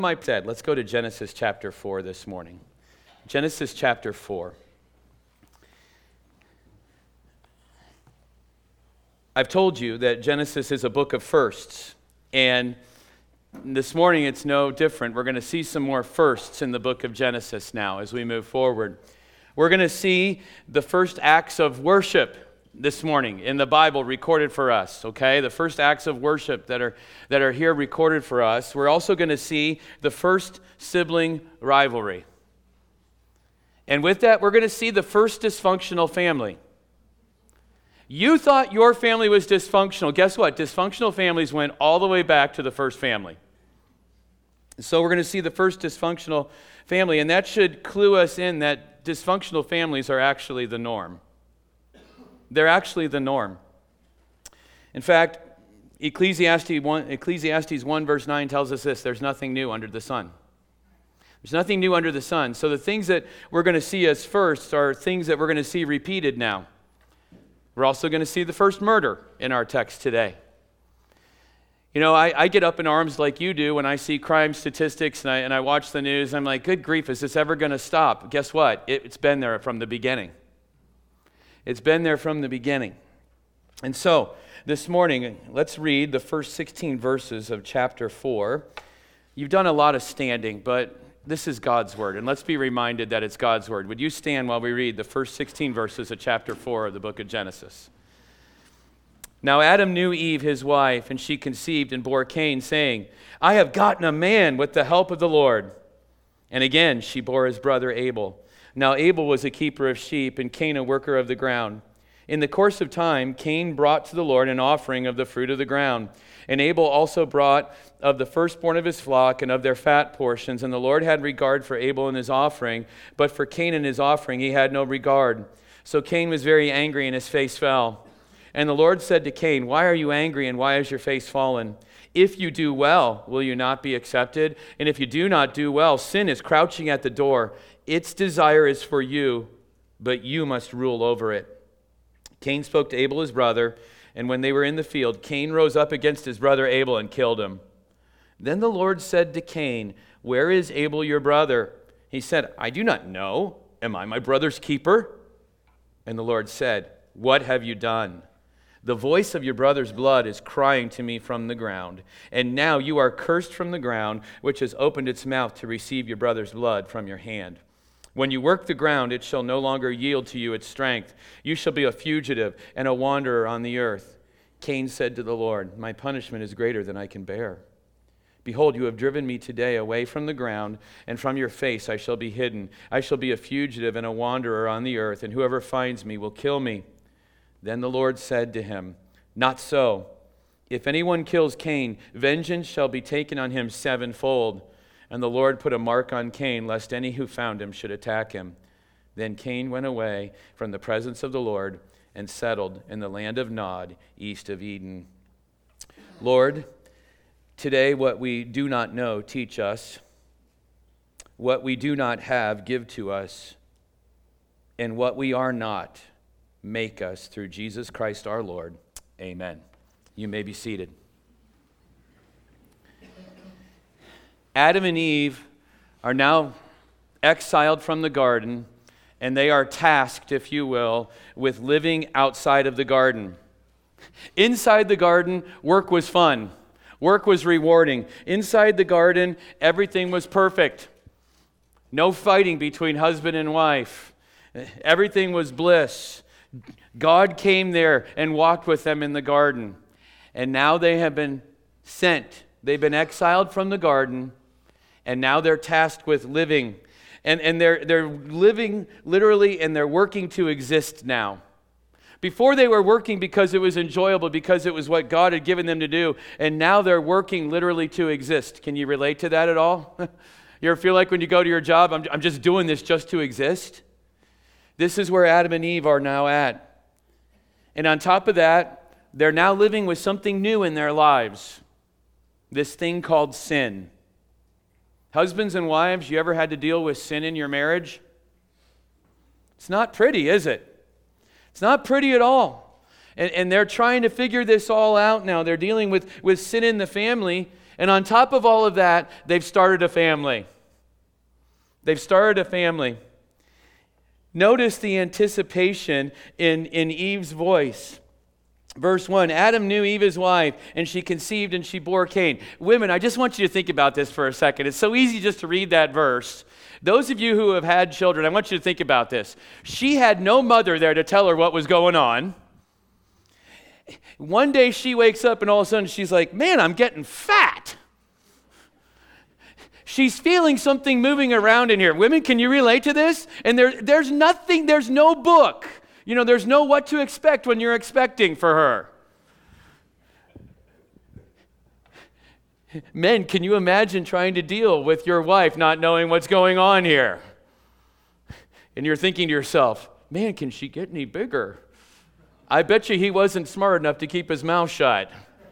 Mike said, let's go to Genesis chapter 4 this morning. Genesis chapter 4. I've told you that Genesis is a book of firsts, and this morning it's no different. We're going to see some more firsts in the book of Genesis now as we move forward. We're going to see the first acts of worship this morning in the Bible recorded for us, okay? The first acts of worship that are here recorded for us. We're also going to see the first sibling rivalry. And with that, we're going to see the first dysfunctional family. You thought your family was dysfunctional. Guess what? Dysfunctional families went all the way back to the first family. So we're going to see the first dysfunctional family, and that should clue us in that dysfunctional families are actually the norm. They're actually the norm. In fact, Ecclesiastes 1 verse 9 tells us this: there's nothing new under the sun. There's nothing new under the sun. So the things that we're going to see as first are things that we're going to see repeated now. We're also going to see the first murder in our text today. You know, I get up in arms like you do when I see crime statistics and I watch the news. I'm like, good grief, is this ever going to stop? Guess what? It's been there from the beginning. It's been there from the beginning. And so, this morning, let's read the first 16 verses of chapter 4. You've done a lot of standing, but this is God's word, and let's be reminded that it's God's word. Would you stand while we read the first 16 verses of chapter 4 of the book of Genesis? Now Adam knew Eve, his wife, and she conceived and bore Cain, saying, I have gotten a man with the help of the Lord. And again she bore his brother Abel. Now Abel was a keeper of sheep, and Cain a worker of the ground. In the course of time, Cain brought to the Lord an offering of the fruit of the ground. And Abel also brought of the firstborn of his flock and of their fat portions. And the Lord had regard for Abel and his offering, but for Cain and his offering he had no regard. So Cain was very angry, and his face fell. And the Lord said to Cain, why are you angry, and why is your face fallen? If you do well, will you not be accepted? And if you do not do well, sin is crouching at the door. Its desire is for you, but you must rule over it. Cain spoke to Abel his brother, and when they were in the field, Cain rose up against his brother Abel and killed him. Then the Lord said to Cain, where is Abel your brother? He said, I do not know. Am I my brother's keeper? And the Lord said, what have you done? The voice of your brother's blood is crying to me from the ground. And now you are cursed from the ground, which has opened its mouth to receive your brother's blood from your hand. When you work the ground, it shall no longer yield to you its strength. You shall be a fugitive and a wanderer on the earth. Cain said to the Lord, my punishment is greater than I can bear. Behold, you have driven me today away from the ground, and from your face I shall be hidden. I shall be a fugitive and a wanderer on the earth, and whoever finds me will kill me. Then the Lord said to him, not so. If anyone kills Cain, vengeance shall be taken on him sevenfold. And the Lord put a mark on Cain, lest any who found him should attack him. Then Cain went away from the presence of the Lord and settled in the land of Nod, east of Eden. Lord, today what we do not know, teach us. What we do not have, give to us. And what we are not, make us through Jesus Christ our Lord. Amen. You may be seated. Adam and Eve are now exiled from the garden, and they are tasked, if you will, with living outside of the garden. Inside the garden, work was fun. Work was rewarding. Inside the garden, everything was perfect. No fighting between husband and wife. Everything was bliss. God came there and walked with them in the garden. And now they have been sent. They've been exiled from the garden, and now they're tasked with living. And they're living literally, and they're working to exist now. Before they were working because it was enjoyable, because it was what God had given them to do, and now they're working literally to exist. Can you relate to that at all? You ever feel like when you go to your job, I'm just doing this just to exist? This is where Adam and Eve are now at. And on top of that, they're now living with something new in their lives. This thing called sin. Husbands and wives, you ever had to deal with sin in your marriage? It's not pretty, is it? It's not pretty at all. And they're trying to figure this all out now. They're dealing with sin in the family, And on top of all of that, they've started a family. They've started a family. Notice the anticipation in Eve's voice. Verse 1, Adam knew Eve his wife, and she conceived and she bore Cain. Women, I just want you to think about this for a second. It's so easy just to read that verse. Those of you who have had children, I want you to think about this. She had no mother there to tell her what was going on. One day she wakes up and all of a sudden she's like, man, I'm getting fat. She's feeling something moving around in here. Women, can you relate to this? And there's nothing, there's no book. There's no what to expect when you're expecting for her. Men, can you imagine trying to deal with your wife not knowing what's going on here? And you're thinking to yourself, man, can she get any bigger? I bet you he wasn't smart enough to keep his mouth shut.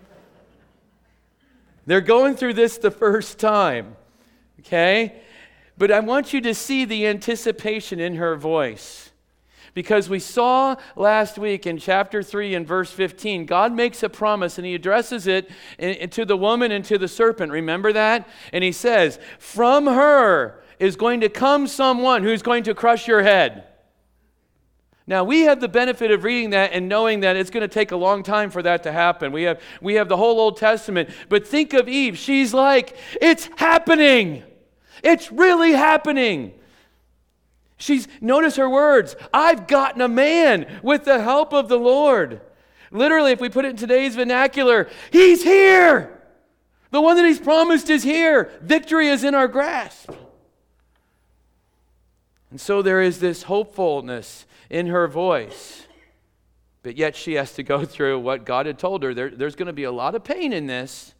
They're going through this the first time, okay? But I want you to see the anticipation in her voice. Because we saw last week in chapter 3 and verse 15, God makes a promise and he addresses it to the woman and to the serpent. Remember that? And he says, from her is going to come someone who's going to crush your head. Now, we have the benefit of reading that and knowing that it's going to take a long time for that to happen. We have the whole Old Testament. But think of Eve. She's like, it's happening. It's really happening. Notice her words, I've gotten a man with the help of the Lord. Literally, if we put it in today's vernacular, he's here. The one that he's promised is here. Victory is in our grasp. And so there is this hopefulness in her voice. But yet she has to go through what God had told her. There's going to be a lot of pain in this.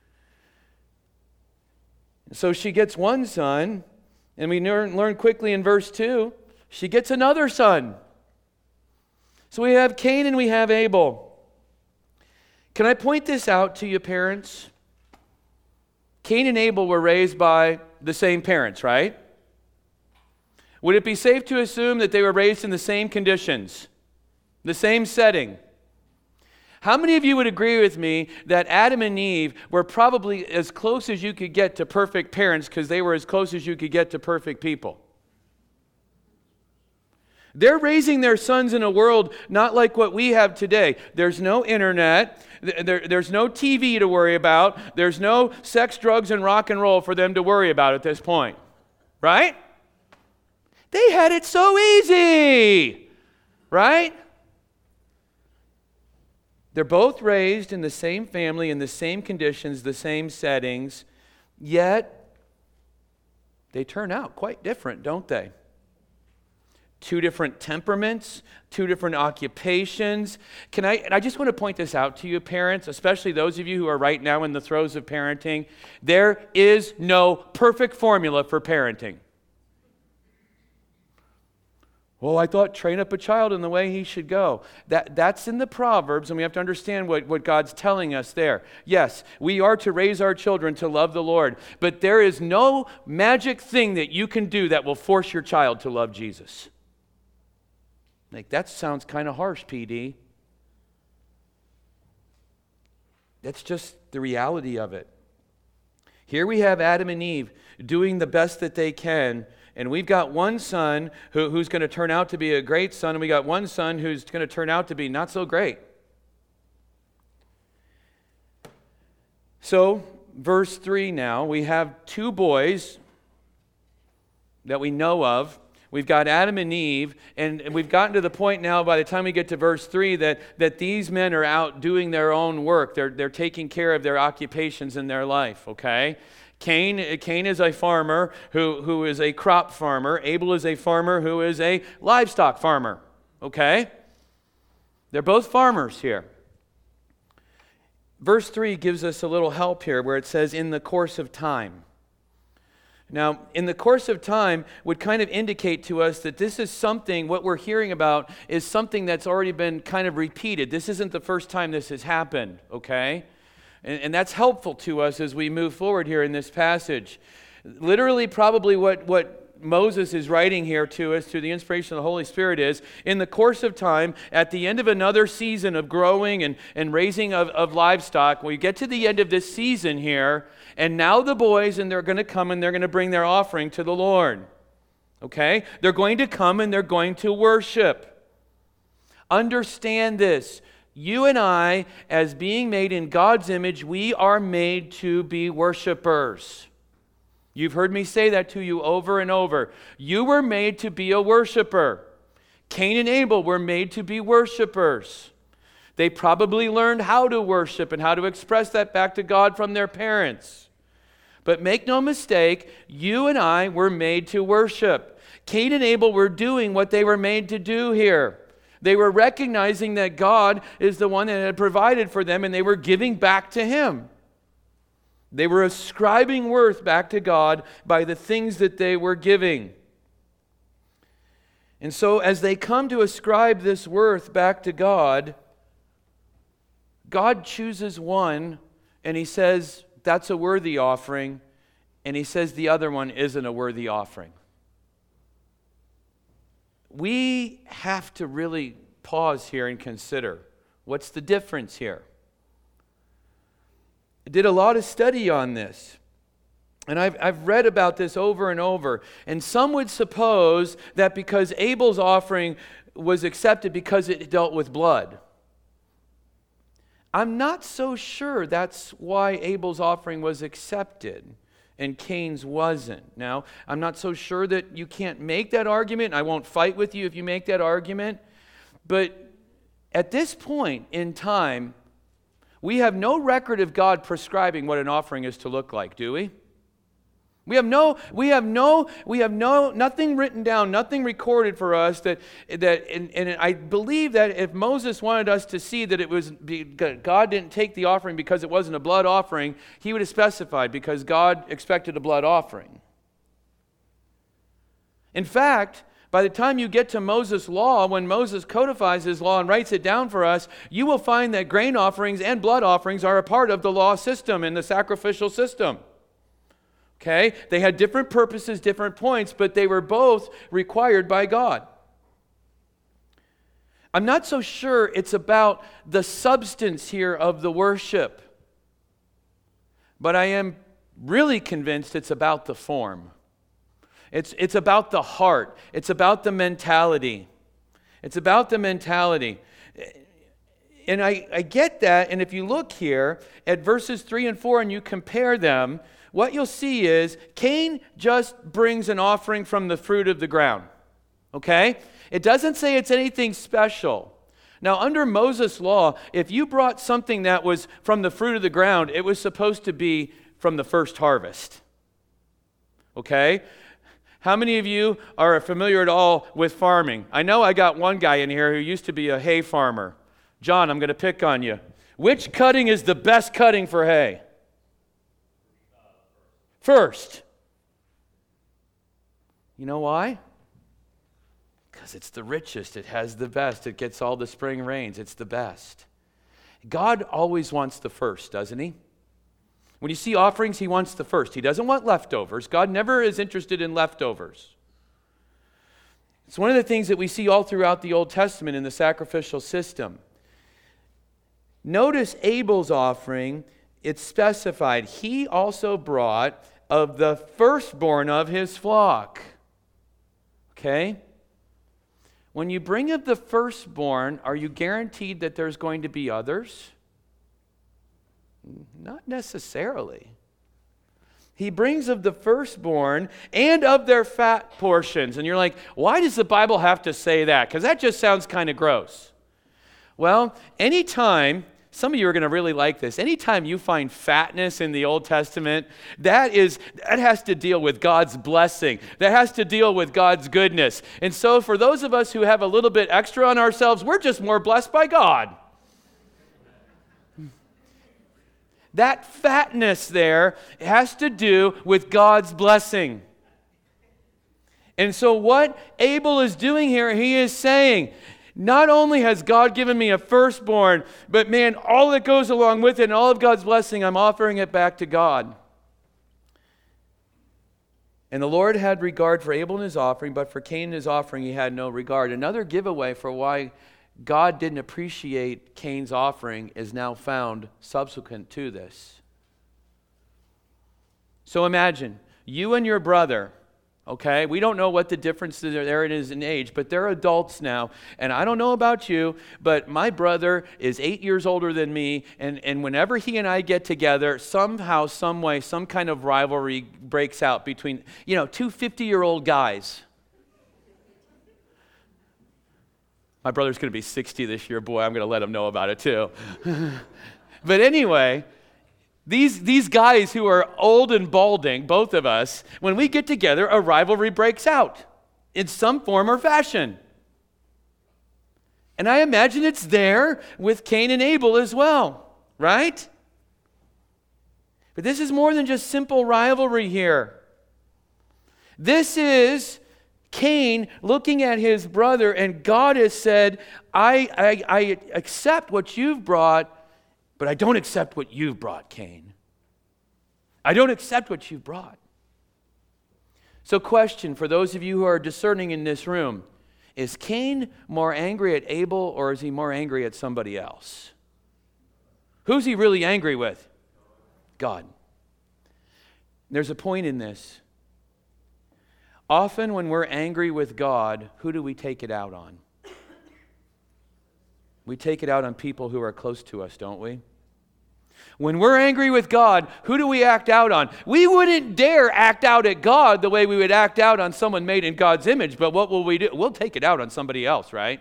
So she gets one son. And we learn quickly in verse 2, she gets another son. So we have Cain and we have Abel. Can I point this out to you, parents? Cain and Abel were raised by the same parents, right? Would it be safe to assume that they were raised in the same conditions, the same setting? How many of you would agree with me that Adam and Eve were probably as close as you could get to perfect parents because they were as close as you could get to perfect people? They're raising their sons in a world not like what we have today. There's no internet. There's no TV to worry about. There's no sex, drugs, and rock and roll for them to worry about at this point. Right? They had it so easy. Right? They're both raised in the same family, in the same conditions, the same settings, yet they turn out quite different, don't they? Two different temperaments, two different occupations. And I just want to point this out to you, parents, especially those of you who are right now in the throes of parenting. There is no perfect formula for parenting. Well, I thought train up a child in the way he should go. That's in the Proverbs, and we have to understand what God's telling us there. Yes, we are to raise our children to love the Lord, but there is no magic thing that you can do that will force your child to love Jesus. Like, that sounds kind of harsh, PD. That's just the reality of it. Here we have Adam and Eve doing the best that they can. And we've got one son who's going to turn out to be a great son, and we got one son who's going to turn out to be not so great. So, verse 3 now, we have two boys that we know of. We've got Adam and Eve, and we've gotten to the point now by the time we get to verse 3 that these men are out doing their own work. They're taking care of their occupations in their life, okay? Cain is a farmer who is a crop farmer. Abel is a farmer who is a livestock farmer. Okay? They're both farmers here. Verse 3 gives us a little help here where it says, in the course of time. Now, in the course of time would kind of indicate to us that this is something, what we're hearing about is something that's already been kind of repeated. This isn't the first time this has happened, okay? And that's helpful to us as we move forward here in this passage. Literally, probably what Moses is writing here to us through the inspiration of the Holy Spirit is, in the course of time, at the end of another season of growing and raising of livestock, we get to the end of this season here, and now the boys, and they're going to come and they're going to bring their offering to the Lord. Okay? They're going to come and they're going to worship. Understand this. You and I, as being made in God's image, we are made to be worshipers. You've heard me say that to you over and over. You were made to be a worshiper. Cain and Abel were made to be worshipers. They probably learned how to worship and how to express that back to God from their parents. But make no mistake, you and I were made to worship. Cain and Abel were doing what they were made to do here. They were recognizing that God is the one that had provided for them, and they were giving back to Him. They were ascribing worth back to God by the things that they were giving. And so as they come to ascribe this worth back to God, God chooses one, and He says, that's a worthy offering, and He says the other one isn't a worthy offering. We have to really pause here and consider, what's the difference here? I did a lot of study on this, and I've read about this over and over, and some would suppose that because Abel's offering was accepted because it dealt with blood. I'm not so sure that's why Abel's offering was accepted and Cain's wasn't. Now, I'm not so sure that you can't make that argument. I won't fight with you if you make that argument. But at this point in time, we have no record of God prescribing what an offering is to look like, do we? We have nothing written down, nothing recorded for us and I believe that if Moses wanted us to see that God didn't take the offering because it wasn't a blood offering, he would have specified because God expected a blood offering. In fact, by the time you get to Moses' law, when Moses codifies his law and writes it down for us, you will find that grain offerings and blood offerings are a part of the law system and the sacrificial system. Okay? They had different purposes, different points, but they were both required by God. I'm not so sure it's about the substance here of the worship, but I am really convinced it's about the form. It's about the heart. It's about the mentality. It's about the mentality. And I get that, and if you look here at verses 3 and 4 and you compare them, what you'll see is Cain just brings an offering from the fruit of the ground. Okay? It doesn't say it's anything special. Now, under Moses' law, if you brought something that was from the fruit of the ground, it was supposed to be from the first harvest. Okay? How many of you are familiar at all with farming? I know I got one guy in here who used to be a hay farmer. John, I'm going to pick on you. Which cutting is the best cutting for hay? First. You know why? Because it's the richest. It has the best. It gets all the spring rains. It's the best. God always wants the first, doesn't He? When you see offerings, He wants the first. He doesn't want leftovers. God never is interested in leftovers. It's one of the things that we see all throughout the Old Testament in the sacrificial system. Notice Abel's offering, it's specified. He also brought of the firstborn of his flock. Okay? When you bring of the firstborn, are you guaranteed that there's going to be others? Not necessarily. He brings of the firstborn and of their fat portions. And you're like, why does the Bible have to say that? Because that just sounds kind of gross. Well, anytime, some of you are going to really like this, anytime you find fatness in the Old Testament, that has to deal with God's blessing. That has to deal with God's goodness. And so for those of us who have a little bit extra on ourselves, we're just more blessed by God. That fatness there has to do with God's blessing. And so what Abel is doing here, he is saying, not only has God given me a firstborn, but man, all that goes along with it and all of God's blessing, I'm offering it back to God. And the Lord had regard for Abel and his offering, but for Cain and his offering he had no regard. Another giveaway for why God didn't appreciate Cain's offering is now found subsequent to this. So imagine, you and your brother, okay? We don't know what the difference there is in age, but they're adults now. And I don't know about you, but my brother is 8 years older than me. And whenever he and I get together, somehow, some way, some kind of rivalry breaks out between, two 50-year-old guys. My brother's going to be 60 this year. Boy, I'm going to let him know about it too. But anyway, these guys who are old and balding, both of us, when we get together, a rivalry breaks out in some form or fashion. And I imagine it's there with Cain and Abel as well, right? But this is more than just simple rivalry here. This is Cain looking at his brother, and God has said, I accept what you've brought, but I don't accept what you've brought, Cain. I don't accept what you've brought. So question for those of you who are discerning in this room, is Cain more angry at Abel or is he more angry at somebody else? Who's he really angry with? God. There's a point in this. Often when we're angry with God, who do we take it out on? We take it out on people who are close to us, don't we? When we're angry with God, who do we act out on? We wouldn't dare act out at God the way we would act out on someone made in God's image, but what will we do? We'll take it out on somebody else, right?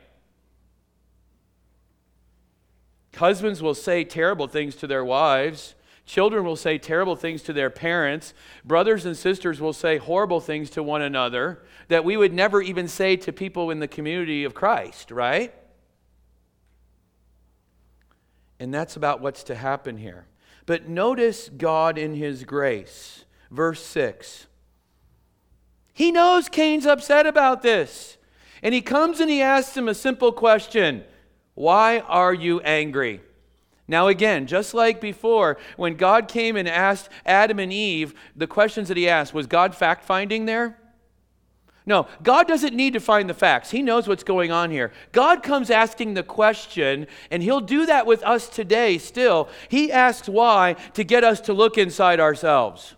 Husbands will say terrible things to their wives. Children will say terrible things to their parents. Brothers and sisters will say horrible things to one another that we would never even say to people in the community of Christ, right? And that's about what's to happen here. But notice God in His grace. Verse 6. He knows Cain's upset about this. And he comes and he asks him a simple question. Why are you angry? Now again, just like before, when God came and asked Adam and Eve the questions that He asked, was God fact-finding there? No, God doesn't need to find the facts. He knows what's going on here. God comes asking the question, and He'll do that with us today still. He asks why to get us to look inside ourselves.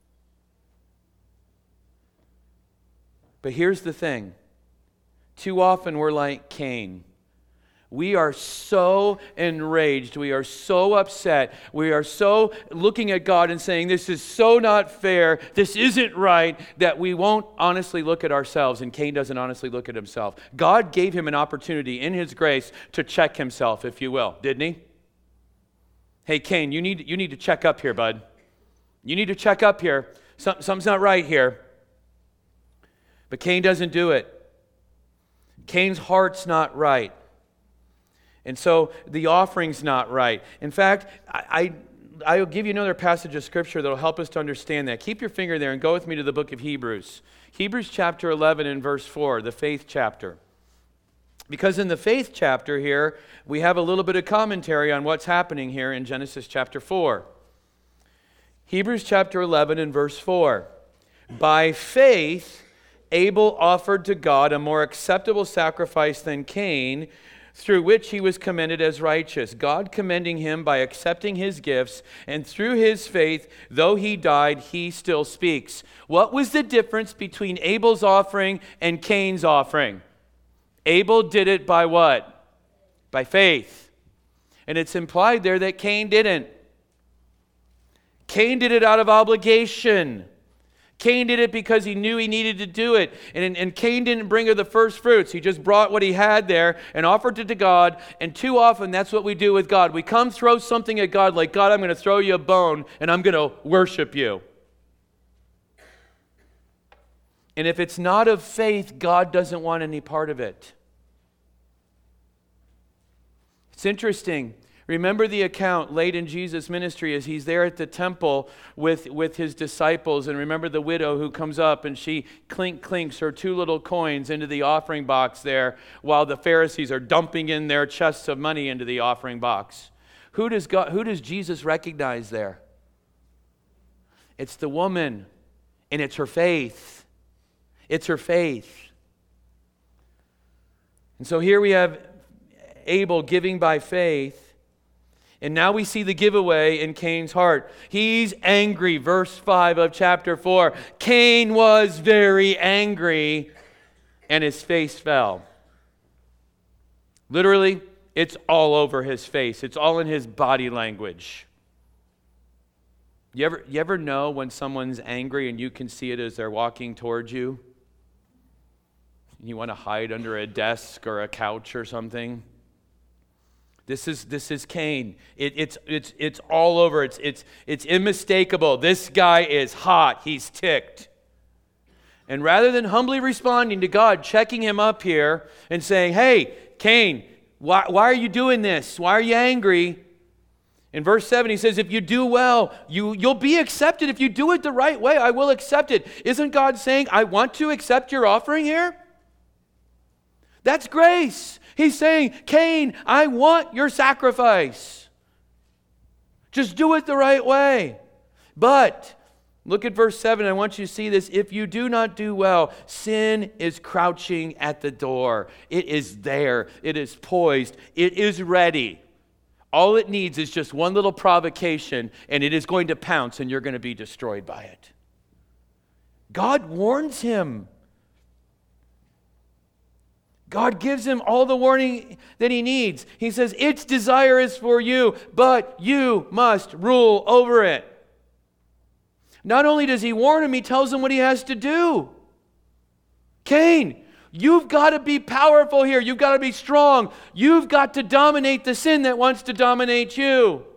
But here's the thing. Too often we're like Cain. We are so enraged. We are so upset. We are so looking at God and saying, this is so not fair. This isn't right, that we won't honestly look at ourselves. And Cain doesn't honestly look at himself. God gave him an opportunity in His grace to check himself, if you will, didn't He? Hey, Cain, you need to check up here, bud. You need to check up here. Something's not right here. But Cain doesn't do it. Cain's heart's not right. And so the offering's not right. In fact, I'll give you another passage of Scripture that will help us to understand that. Keep your finger there and go with me to the book of Hebrews. Hebrews chapter 11 and verse 4, the faith chapter. Because in the faith chapter here, we have a little bit of commentary on what's happening here in Genesis chapter 4. Hebrews chapter 11 and verse 4. By faith, Abel offered to God a more acceptable sacrifice than Cain, through which he was commended as righteous, God commending him by accepting his gifts, and through his faith, though he died, he still speaks. What was the difference between Abel's offering and Cain's offering? Abel did it by what? By faith. And it's implied there that Cain didn't. Cain did it out of obligation. Cain did it because he knew he needed to do it. And Cain didn't bring her the first fruits. He just brought what he had there and offered it to God. And too often, that's what we do with God. We come throw something at God like, God, I'm going to throw you a bone and I'm going to worship you. And if it's not of faith, God doesn't want any part of it. It's interesting. Remember the account late in Jesus' ministry as He's there at the temple with His disciples. And remember the widow who comes up and she clinks her 2 little coins into the offering box there while the Pharisees are dumping in their chests of money into the offering box. Who does Jesus recognize there? It's the woman. And it's her faith. It's her faith. And so here we have Abel giving by faith. And now we see the giveaway in Cain's heart. He's angry. Verse 5 of chapter 4. Cain was very angry, and his face fell. Literally, it's all over his face. It's all in his body language. You ever know when someone's angry and you can see it as they're walking towards you? You want to hide under a desk or a couch or something? This is Cain. It's all over. It's unmistakable. This guy is hot. He's ticked. And rather than humbly responding to God, checking him up here and saying, "Hey, Cain, why are you doing this? Why are you angry?" In verse 7, he says, if you do well, you'll be accepted. If you do it the right way, I will accept it. Isn't God saying, I want to accept your offering here? That's grace. He's saying, Cain, I want your sacrifice. Just do it the right way. But, look at verse 7. I want you to see this. If you do not do well, sin is crouching at the door. It is there. It is poised. It is ready. All it needs is just one little provocation, and it is going to pounce, and you're going to be destroyed by it. God warns him. God gives him all the warning that he needs. He says, its desire is for you, but you must rule over it. Not only does he warn him, he tells him what he has to do. Cain, you've got to be powerful here. You've got to be strong. You've got to dominate the sin that wants to dominate you.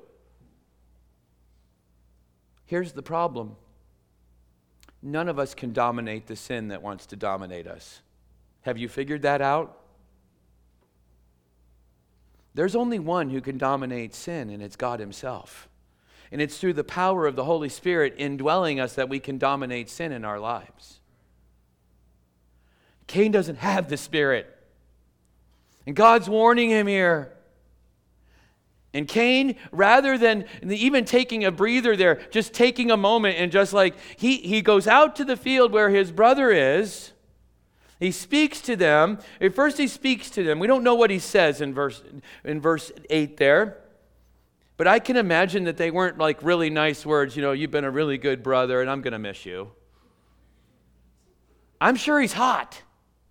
Here's the problem. None of us can dominate the sin that wants to dominate us. Have you figured that out? There's only one who can dominate sin, and it's God himself. And it's through the power of the Holy Spirit indwelling us that we can dominate sin in our lives. Cain doesn't have the Spirit. And God's warning him here. And Cain, rather than even taking a breather there, just taking a moment and just like, he goes out to the field where his brother is. He speaks to them. At first he speaks to them. We don't know what he says in verse 8 there. But I can imagine that they weren't like really nice words. You know, you've been a really good brother and I'm going to miss you. I'm sure he's hot.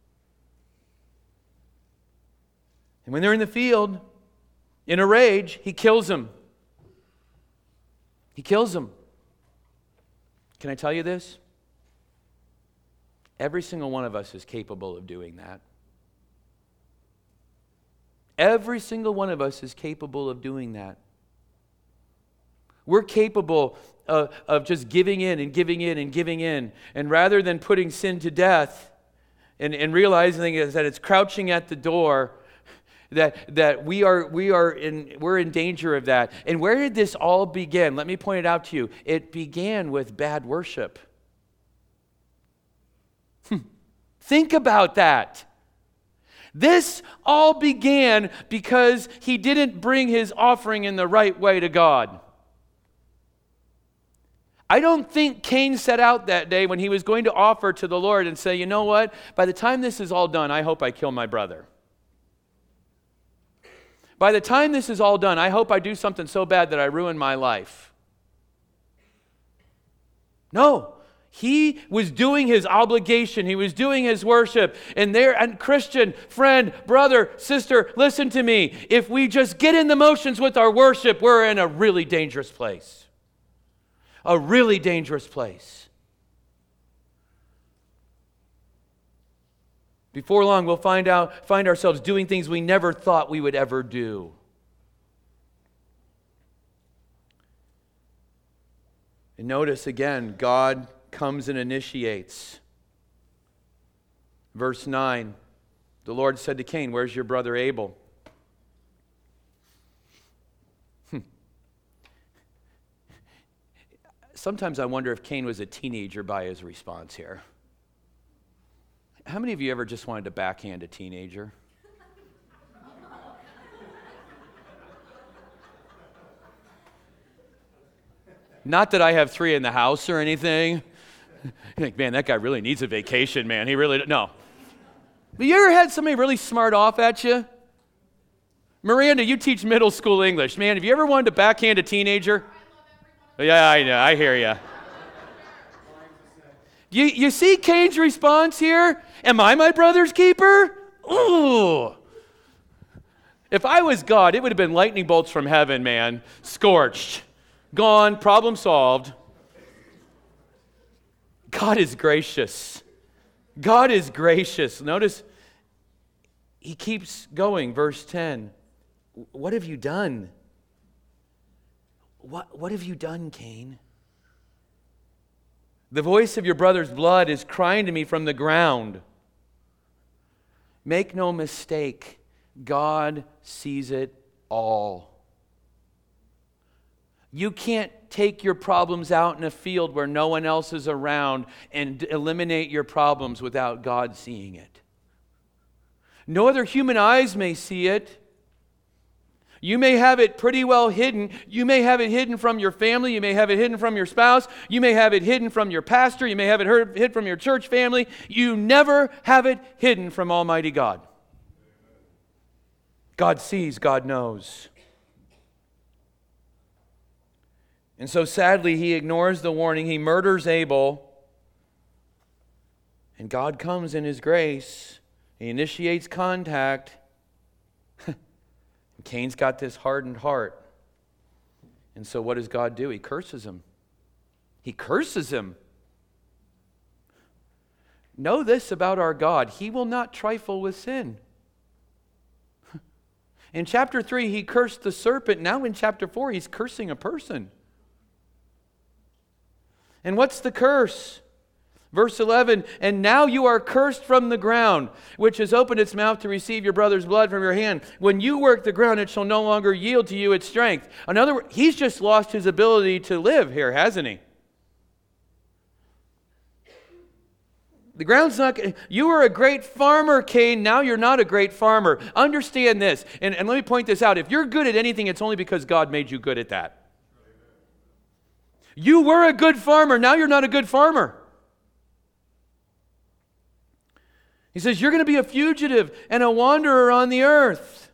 And when they're in the field, in a rage, he kills him. He kills him. Can I tell you this? Every single one of us is capable of doing that. Every single one of us is capable of doing that. We're capable of just giving in and giving in and giving in. And rather than putting sin to death and realizing that it's crouching at the door, that we're in danger of that. And where did this all begin? Let me point it out to you. It began with bad worship. Think about that. This all began because he didn't bring his offering in the right way to God. I don't think Cain set out that day when he was going to offer to the Lord and say, you know what? By the time this is all done, I hope I kill my brother. By the time this is all done, I hope I do something so bad that I ruin my life. No. He was doing his obligation. He was doing his worship. And Christian, friend, brother, sister, listen to me. If we just get in the motions with our worship, we're in a really dangerous place. A really dangerous place. Before long, we'll find ourselves doing things we never thought we would ever do. And notice again, God comes and initiates. Verse 9, the Lord said to Cain, where's your brother Abel? Sometimes I wonder if Cain was a teenager by his response here. How many of you ever just wanted to backhand a teenager? Not that I have 3 in the house or anything, You're like, man, that guy really needs a vacation, man. He really, no. But you ever had somebody really smart off at you? Miranda, you teach middle school English. Man, have you ever wanted to backhand a teenager? Yeah, I know. I hear you. You see Cain's response here? Am I my brother's keeper? Ooh. If I was God, it would have been lightning bolts from heaven, man. Scorched. Gone. Problem solved. God is gracious. God is gracious. Notice he keeps going. Verse 10. What have you done? What have you done, Cain? The voice of your brother's blood is crying to me from the ground. Make no mistake, God sees it all. You can't take your problems out in a field where no one else is around and eliminate your problems without God seeing it. No other human eyes may see it. You may have it pretty well hidden. You may have it hidden from your family. You may have it hidden from your spouse. You may have it hidden from your pastor. You may have it hid from your church family. You never have it hidden from Almighty God. God sees, God knows. And so sadly, he ignores the warning. He murders Abel. And God comes in his grace. He initiates contact. Cain's got this hardened heart. And so what does God do? He curses him. He curses him. Know this about our God. He will not trifle with sin. In chapter 3, he cursed the serpent. Now in chapter 4, he's cursing a person. And what's the curse? Verse 11, and now you are cursed from the ground, which has opened its mouth to receive your brother's blood from your hand. When you work the ground, it shall no longer yield to you its strength. In other words, he's just lost his ability to live here, hasn't he? The ground's not... You were a great farmer, Cain. Now you're not a great farmer. Understand this, and let me point this out. If you're good at anything, it's only because God made you good at that. You were a good farmer. Now you're not a good farmer. He says, you're going to be a fugitive and a wanderer on the earth.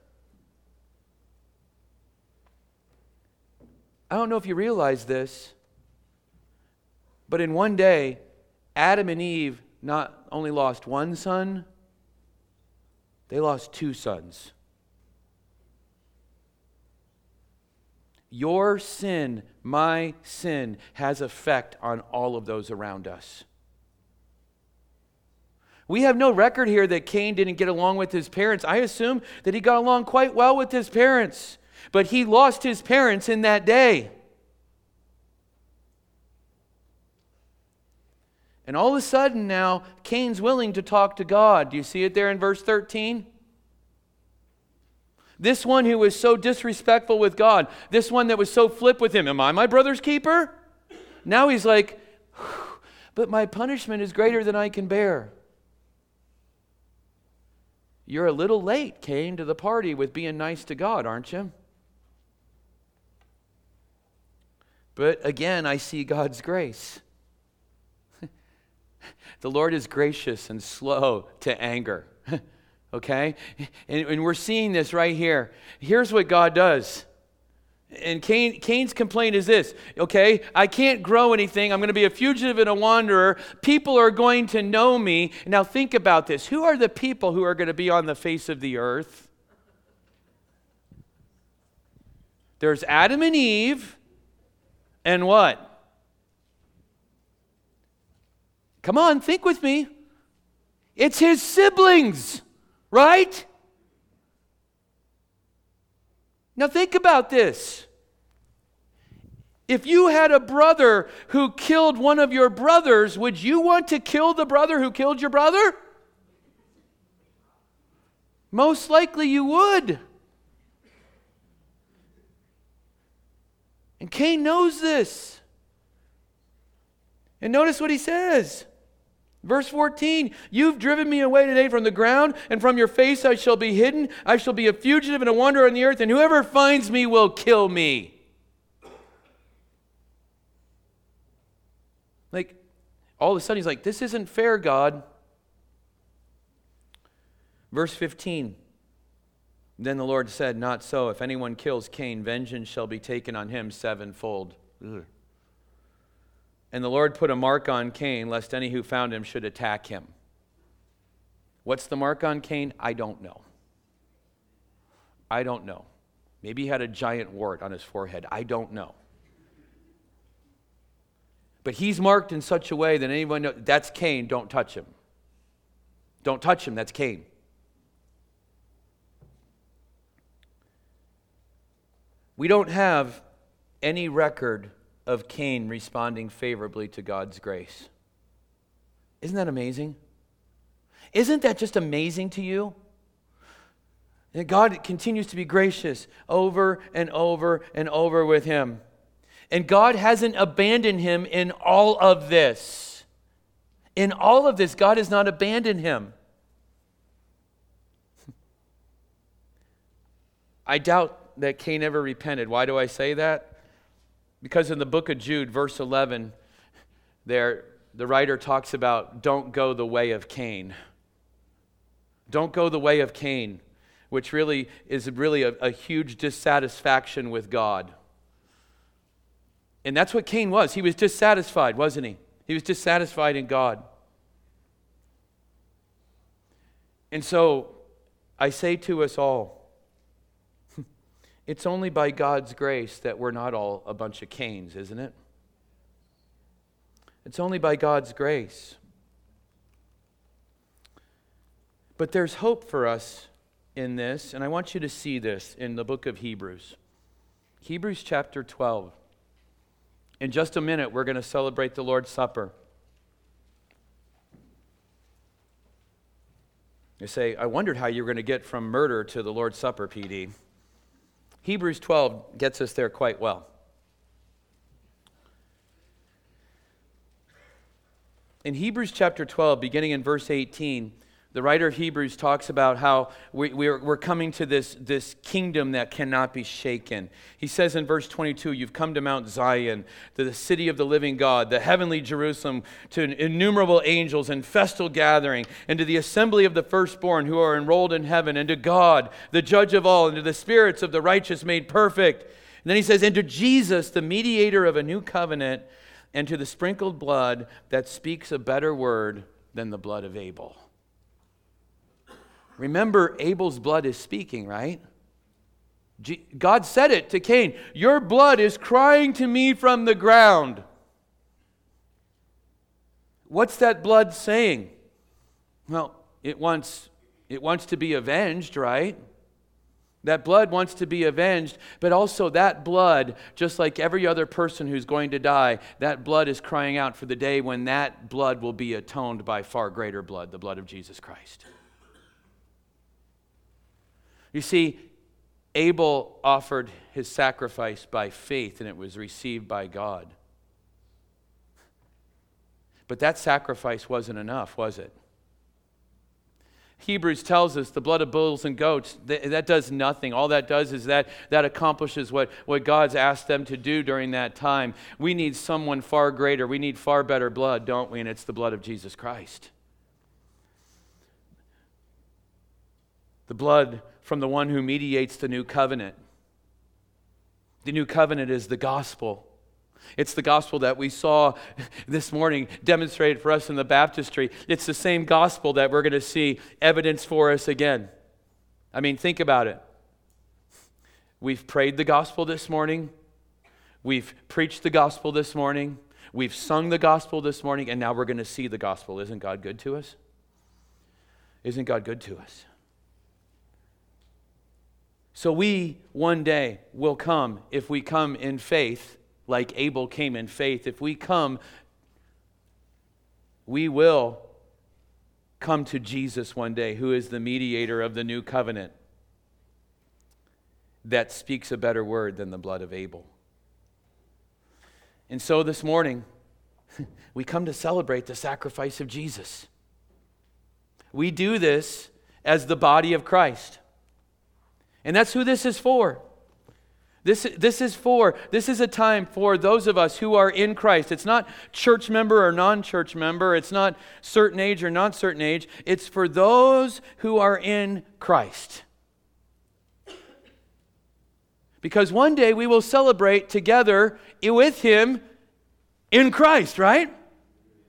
I don't know if you realize this, but in one day, Adam and Eve not only lost one son, they lost two sons. Your sin, my sin, has effect on all of those around us. We have no record here that Cain didn't get along with his parents. I assume that he got along quite well with his parents. But he lost his parents in that day. And all of a sudden now, Cain's willing to talk to God. Do you see it there in verse 13? This one who was so disrespectful with God, this one that was so flip with him, am I my brother's keeper? Now he's like, but my punishment is greater than I can bear. You're a little late, Cain, to the party with being nice to God, aren't you? But again, I see God's grace. The Lord is gracious and slow to anger. Okay? And we're seeing this right here. Here's what God does. And Cain's complaint is this, okay, I can't grow anything. I'm going to be a fugitive and a wanderer. People are going to know me. Now think about this. Who are the people who are going to be on the face of the earth? There's Adam and Eve, and what? Come on, think with me. It's his siblings, right? Now think about this. If you had a brother who killed one of your brothers, would you want to kill the brother who killed your brother? Most likely you would. And Cain knows this. And notice what he says. Verse 14, you've driven me away today from the ground, and from your face I shall be hidden. I shall be a fugitive and a wanderer on the earth, and whoever finds me will kill me. Like, All of a sudden he's like, this isn't fair, God. Verse 15. Then the Lord said, not so. If anyone kills Cain, vengeance shall be taken on him sevenfold. Ugh. And the Lord put a mark on Cain, lest any who found him should attack him. What's the mark on Cain? I don't know. I don't know. Maybe he had a giant wart on his forehead. I don't know. But he's marked in such a way that anyone knows, that's Cain, don't touch him. Don't touch him, that's Cain. We don't have any record of Cain responding favorably to God's grace. Isn't that amazing? Isn't that just amazing to you? That God continues to be gracious over and over and over with him. And God hasn't abandoned him in all of this. In all of this, God has not abandoned him. I doubt that Cain ever repented. Why do I say that? Because in the book of Jude, verse 11, there the writer talks about don't go the way of Cain. Don't go the way of Cain, which really is a huge dissatisfaction with God. And that's what Cain was. He was dissatisfied, wasn't he? He was dissatisfied in God. And so I say to us all, it's only by God's grace that we're not all a bunch of Cains, isn't it? It's only by God's grace. But there's hope for us in this, and I want you to see this in the book of Hebrews. Hebrews chapter 12. In just a minute, we're going to celebrate the Lord's Supper. You say, I wondered how you were going to get from murder to the Lord's Supper, PD. Hebrews 12 gets us there quite well. In Hebrews chapter 12, beginning in verse 18, the writer of Hebrews talks about how we're coming to this kingdom that cannot be shaken. He says in verse 22, you've come to Mount Zion, to the city of the living God, the heavenly Jerusalem, to innumerable angels and festal gathering, and to the assembly of the firstborn who are enrolled in heaven, and to God, the judge of all, and to the spirits of the righteous made perfect. And then he says, and to Jesus, the mediator of a new covenant, and to the sprinkled blood that speaks a better word than the blood of Abel. Remember, Abel's blood is speaking, right? God said it to Cain. Your blood is crying to me from the ground. What's that blood saying? Well, it wants to be avenged, right? That blood wants to be avenged, but also that blood, just like every other person who's going to die, that blood is crying out for the day when that blood will be atoned by far greater blood, the blood of Jesus Christ. You see, Abel offered his sacrifice by faith, and it was received by God. But that sacrifice wasn't enough, was it? Hebrews tells us the blood of bulls and goats, that does nothing. All that does is that accomplishes what God's asked them to do during that time. We need someone far greater. We need far better blood, don't we? And it's the blood of Jesus Christ. The blood from the one who mediates the new covenant. The new covenant is the gospel. It's the gospel that we saw this morning demonstrated for us in the baptistry. It's the same gospel that we're going to see evidence for us again. I mean, think about it. We've prayed the gospel this morning. We've preached the gospel this morning. We've sung the gospel this morning, and now we're going to see the gospel. Isn't God good to us? Isn't God good to us? So we one day will come, if we come in faith, like Abel came in faith. If we come, we will come to Jesus one day, who is the mediator of the new covenant that speaks a better word than the blood of Abel. And so this morning, we come to celebrate the sacrifice of Jesus. We do this as the body of Christ. And that's who this is for. This is a time for those of us who are in Christ. It's not church member or non-church member. It's not certain age or not certain age. It's for those who are in Christ. Because one day we will celebrate together with Him in Christ, right?